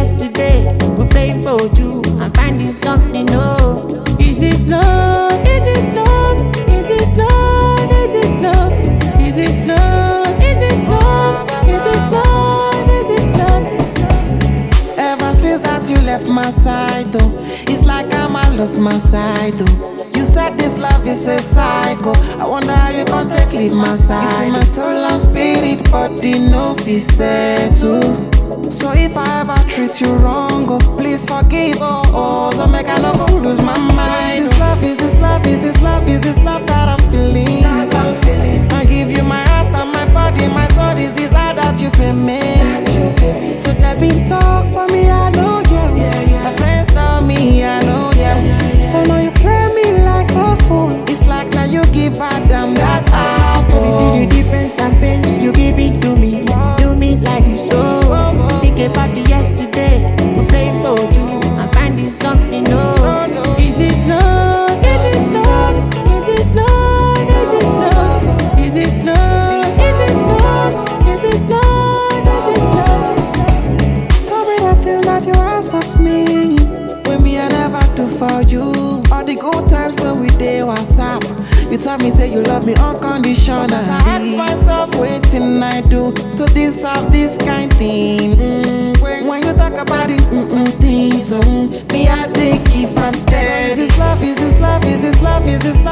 yesterday. We play for you. I'm finding something new. Is this love? Is this love? Is this love? Is this love? Is this love? Is this love? Is this love? Is this love? Ever since that you left my side, oh, it's like I lost my side, oh. You said this love is a cycle. I wonder how you can't take leave my side. It's my soul and spirit, body no fit settle. So if I ever treat you wrong, oh, please forgive, oh, so make I not go lose my mind. Is this love, is this love, is this love, is this love that I'm feeling? I give you my heart and my body, my soul. This is how that you pay me. So let me talk for me, I know, yeah. My friends tell me, I know, yeah. So now you play me like a fool. It's like now you give a damn that apple. Baby, the difference and pains you give it to me. Do me like this, so think about the yesterday. We play for you. I'm finding something new. Is this love? Is this love? Is this love? Is this love? Is this love? Is this love? Is this love? Is this love? Tell me the thing that you ask of me. When me I never do for you. All the good times when we dey WhatsApp. You tell me say you love me unconditionally. I ask myself waiting I do to deserve this kind thing. When you talk about it, things, me I dey give and stay. Is this love? Is this love? Is this love? Is this love?